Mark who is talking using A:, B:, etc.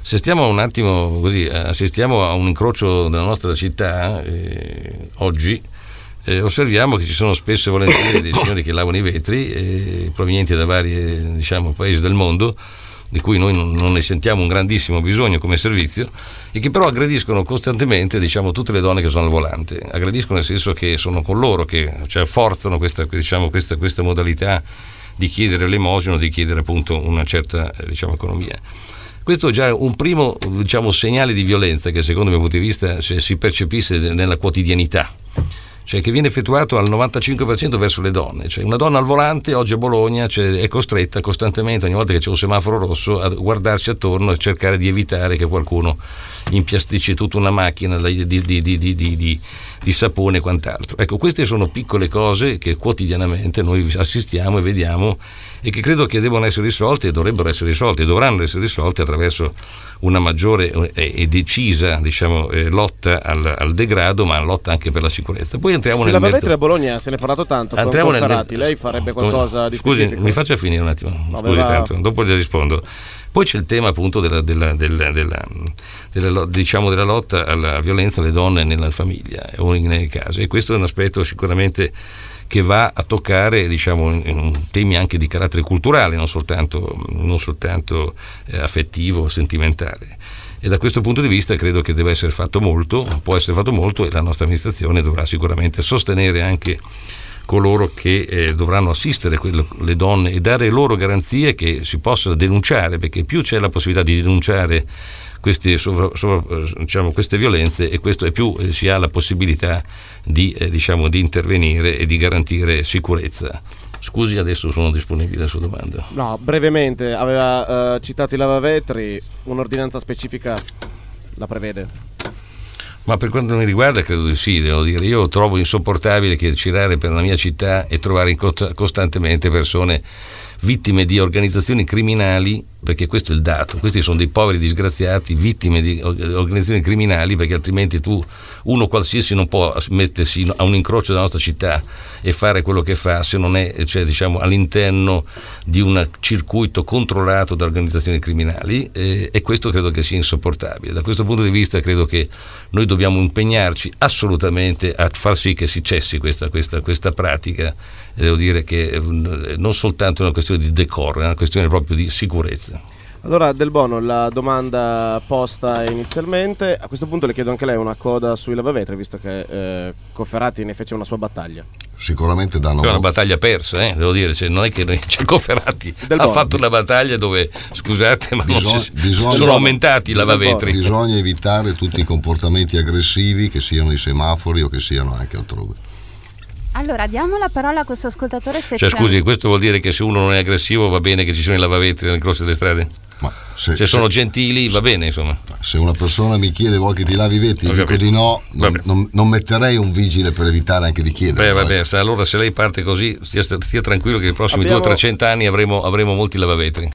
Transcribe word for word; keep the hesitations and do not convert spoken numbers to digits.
A: Se stiamo un attimo così, assistiamo a un incrocio della nostra città eh, oggi, eh, osserviamo che ci sono spesso e volentieri dei signori che lavano i vetri eh, provenienti da vari, diciamo, paesi del mondo, di cui noi non, non ne sentiamo un grandissimo bisogno come servizio, e che però aggrediscono costantemente, diciamo, tutte le donne che sono al volante. Aggrediscono nel senso che sono con loro, che cioè forzano questa, diciamo, questa, questa modalità di chiedere l'elemosina, di chiedere appunto una certa, diciamo, economia. Questo è già un primo, diciamo, segnale di violenza che secondo il mio punto di vista cioè, si percepisce nella quotidianità, cioè che viene effettuato al novantacinque per cento verso le donne. Cioè una donna al volante oggi a Bologna cioè, è costretta costantemente, ogni volta che c'è un semaforo rosso, a guardarsi attorno e cercare di evitare che qualcuno impiasticci tutta una macchina di, di, di, di, di, di, di sapone e quant'altro. Ecco, queste sono piccole cose che quotidianamente noi assistiamo e vediamo e che credo che devono essere risolte e dovrebbero essere risolte e dovranno essere risolte attraverso una maggiore e decisa, diciamo, eh, lotta al, al degrado, ma lotta anche per la sicurezza. Poi entriamo nel merito.
B: La a Bologna se ne è parlato tanto.
A: Entriamo nel
B: merito. Lei farebbe qualcosa di
A: Scusi,
B: specifico?
A: mi faccia finire un attimo.
B: No,
A: Scusi
B: aveva...
A: tanto, dopo le rispondo. Poi c'è il tema appunto della, della, della, della, della, diciamo, della lotta alla violenza alle donne nella famiglia o nelle case, e questo è un aspetto sicuramente che va a toccare, diciamo, in, in temi anche di carattere culturale, non soltanto, non soltanto eh, affettivo, sentimentale. E da questo punto di vista credo che deve essere fatto molto, può essere fatto molto, e la nostra amministrazione dovrà sicuramente sostenere anche coloro che eh, dovranno assistere quello, le donne e dare loro garanzie che si possano denunciare, perché più c'è la possibilità di denunciare queste, sovra, sovra, diciamo, queste violenze, e questo è più eh, si ha la possibilità di, eh, diciamo, di intervenire e di garantire sicurezza. Scusi, adesso sono disponibile alla sua domanda.
B: No, brevemente, aveva uh, citato i lavavetri, un'ordinanza specifica la prevede?
A: Ma per quanto mi riguarda credo di sì, devo dire. Io trovo insopportabile che girare per la mia città e trovare costantemente persone vittime di organizzazioni criminali, perché questo è il dato, questi sono dei poveri disgraziati vittime di organizzazioni criminali, perché altrimenti tu, uno qualsiasi non può mettersi a un incrocio della nostra città e fare quello che fa se non è, cioè, diciamo, all'interno di un circuito controllato da organizzazioni criminali, eh, e questo credo che sia insopportabile. Da questo punto di vista credo che noi dobbiamo impegnarci assolutamente a far sì che si cessi questa, questa, questa pratica. Devo dire che non soltanto è una questione di decoro, è una questione proprio di sicurezza.
B: Allora, Del Bono, la domanda posta inizialmente, a questo punto le chiedo anche lei una coda sui lavavetri, visto che eh, Cofferati ne fece una sua battaglia.
C: Sicuramente danno...
A: È una battaglia persa, eh? Devo dire, cioè, non è che noi, cioè, Cofferati Del ha Bono. fatto una battaglia dove, scusate, ma
C: bisogna,
A: non si,
C: bisogna,
A: sono aumentati i lavavetri.
C: Bisogna evitare tutti i comportamenti aggressivi, che siano i semafori o che siano anche altrove.
D: Allora, diamo la parola a questo ascoltatore. Se
A: cioè,
D: c'è...
A: scusi, questo vuol dire che se uno non è aggressivo va bene che ci sono i lavavetri nel corso delle strade?
C: Ma se,
A: se sono
C: se,
A: gentili va
C: se,
A: bene, insomma.
C: Se una persona mi chiede vuoi che ti lavi i vetri, dico di no, non, non, non metterei un vigile per evitare anche di chiedere.
A: Beh, vabbè, se allora se lei parte così, stia, stia tranquillo che nei prossimi
B: Abbiamo...
A: duecento trecento anni avremo, avremo molti lavavetri.